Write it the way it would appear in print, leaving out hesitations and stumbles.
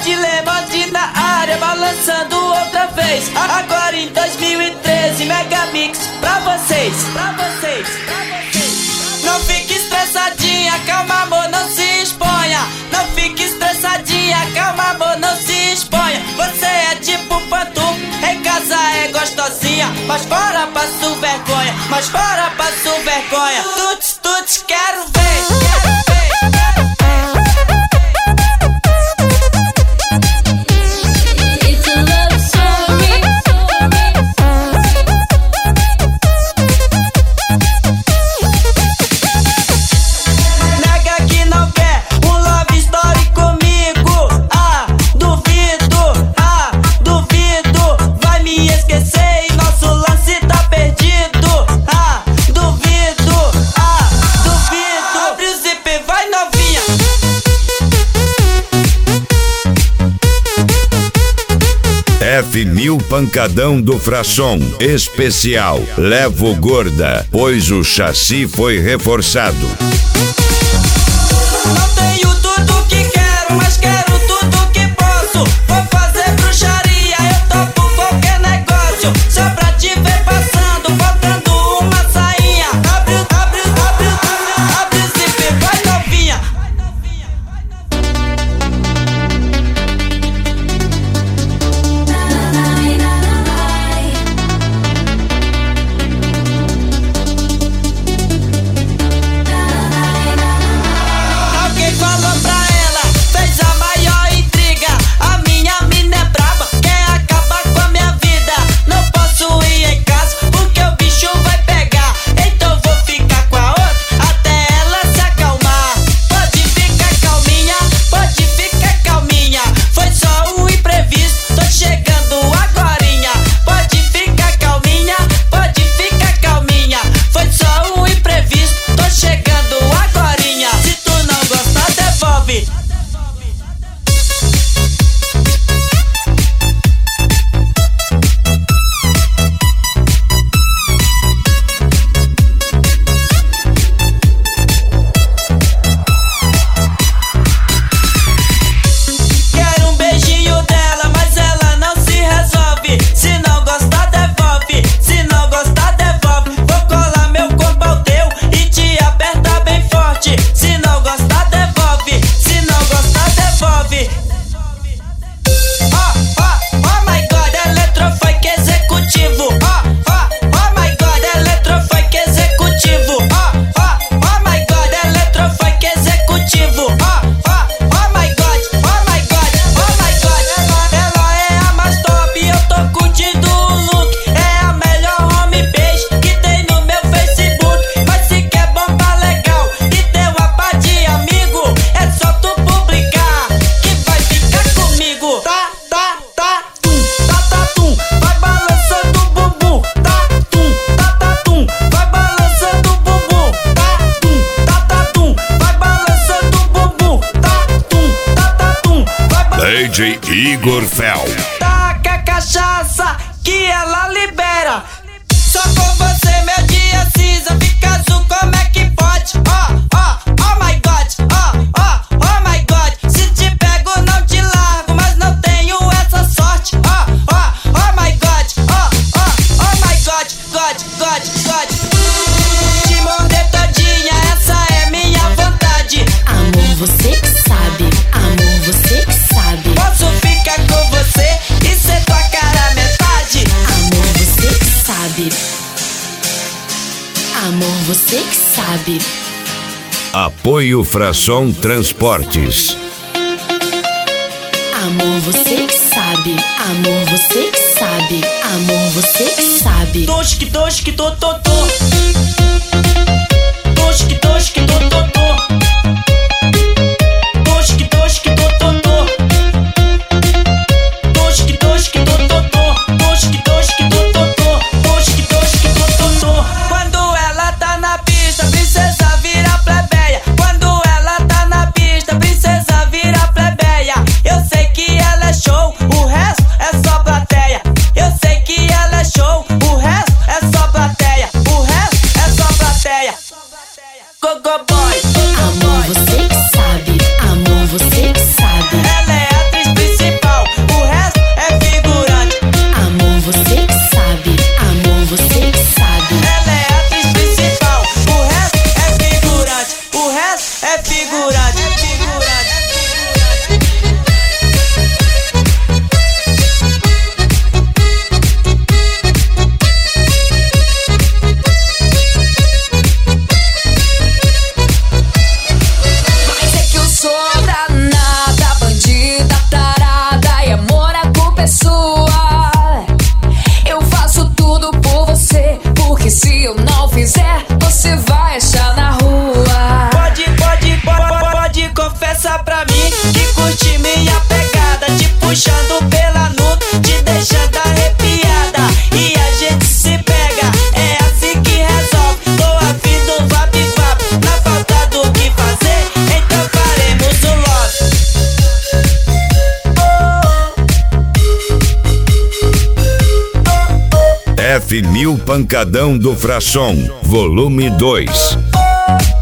Lemande na área, balançando outra vez. Agora em 2013, Megamix pra vocês. Não fique estressadinha, calma amor, não se exponha. Não fique estressadinha, calma amor, não se exponha. Você é tipo pantufa, em casa é gostosinha, mas fora passo vergonha, Tuts, tuts, quero ver. F1000 pancadão do Frasson especial. Levo gorda, pois o chassi foi reforçado. Não tenho tudo que quero, mas quero tudo que posso. Vou fazer bruxaria, eu topo qualquer negócio. Só pra te ver passando, botando uma sainha. Abre o zíper, vai novinha. Alguém falou pra ela, fez a maior intriga. A minha mina é braba, quer acabar com a minha vida. Não posso ir em casa, porque o bicho vai pegar. Então vou ficar com a outra, até ela se acalmar. Pode ficar calminha, foi só um imprevisto, tô chegando agorinha. Pode ficar calminha, foi só um imprevisto, tô chegando agorinha. Se tu não gostar, devolve. Quero um beijinho dela, mas ela não se resolve. Se não gostar, devolve. Vou colar meu corpo ao teu e te apertar bem forte. Se não gostar, devolve. Oh my God, eletrofunk executivo. Oh my God, eletrofunk executivo. Oh my God, eletrofunk executivo. Oh my God. Ela é a mais top, eu tô curtindo o look. É a melhor homepage que tem no meu Facebook. Mas se quer bomba legal e ter uma pá de amigo, é só tu publicar que vai ficar comigo. Tum, vai balançando o bumbum. Tum, vai balançando o bumbum. Tum, vai balançando o bumbum. Tum, vai DJ Igor Fel. taca a cachaça que ela libera. Só com você meu dia cinza fica azul, como é que pode? Oh my God, se te pego não te largo, mas não tenho essa sorte. Oh my God. Te morder todinha, essa é minha vontade. Amor, você que sabe. Posso ficar com você e ser tua cara metade. Amor, você que sabe. Apoio Frasson Transportes. Amor, você que sabe. Tosque, to. Tosque, to. Tosque, Quando ela tá na pista, princesa vira plebeia. Quando ela tá na pista, princesa vira plebeia. Eu sei que ela é show, o resto é só plateia. Eu sei que ela é show, o resto é só plateia. não fizer, você vai achar na rua. Pode confessar pra mim que curte minha pegada, te puxando pela nuca, te deixando arrepiada. E a gente se pega, é assim que resolve. Tô a fim do vap-vap, na falta do que fazer, então faremos o love. F1000 Pancadão do Frasson, volume 2.